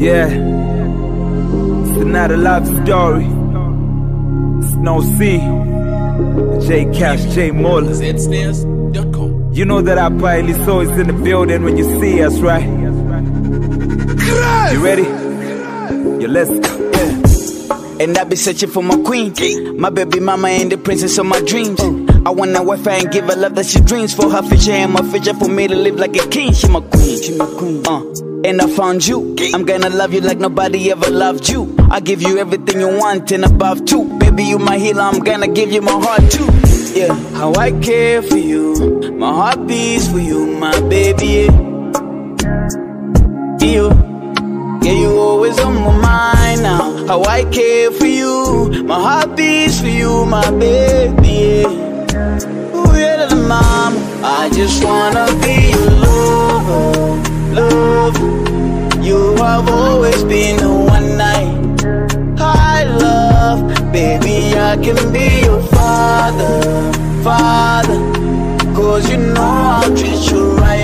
Yeah, it's not a love story. It's no C. J Cash, J Muller. You know that our pilot so is in the building when you see us, right? You ready? Yeah, let's go. And I be searching for my queen, my baby mama and the princess of my dreams. I want a wife and give her love that she dreams. For her future and my future, for me to live like a king. She my queen, she my queen. And I found you. I'm gonna love you like nobody ever loved you. I give you everything you want and above too. Baby, you my healer, I'm gonna give you my heart too. Yeah, how I care for you, my heart beats for you, my baby. Yeah, you always on my mind now. How I care for you, my heart beats for you, my baby. Ooh, yeah, little mama, I just wanna be your lover, love. You have always been the one I love. Baby, I can be your father, cause you know I'll treat you right.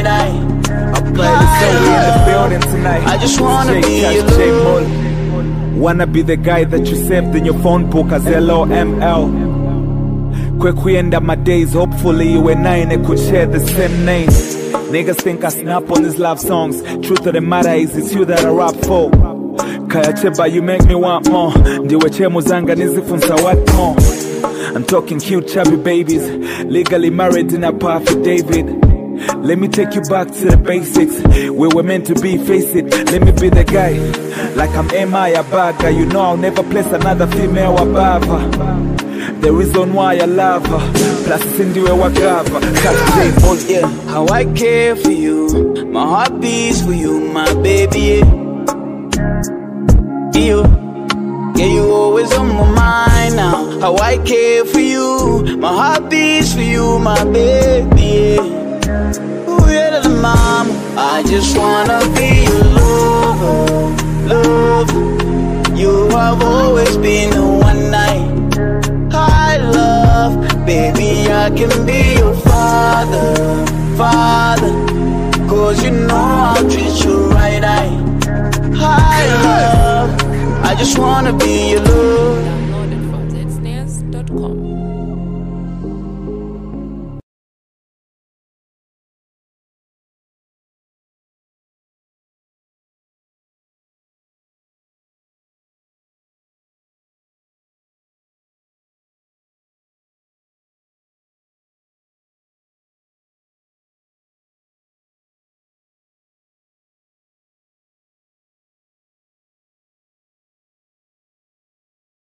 I just wanna be alone. Wanna be the guy that you saved in your phone book as LOML. Quick we end up my days, hopefully you and I could share the same name. Niggas think I snap on these love songs. Truth of the matter is it's you that I rap for. Kaya cheba, you make me want more. Ndiwe chemu zanga nizifunza what more. I'm talking cute chubby babies, legally married in a perfect David. Let me take you back to the basics. We were meant to be, face it. Let me be the guy, like I'm M.I. Abaga. You know I'll never place another female above her. The reason why I love her, plus Cindy Wakava. Yeah, how I care for you, my heart beats for you, my baby. Yeah, you always on my mind now. How I care for you, my heart beats for you, my baby. Ooh, yeah, little mama, I just wanna be your lover, love. You have always been the one I love. Baby, I can be your father, cause you know I'll treat you right. I love. I just wanna be your love.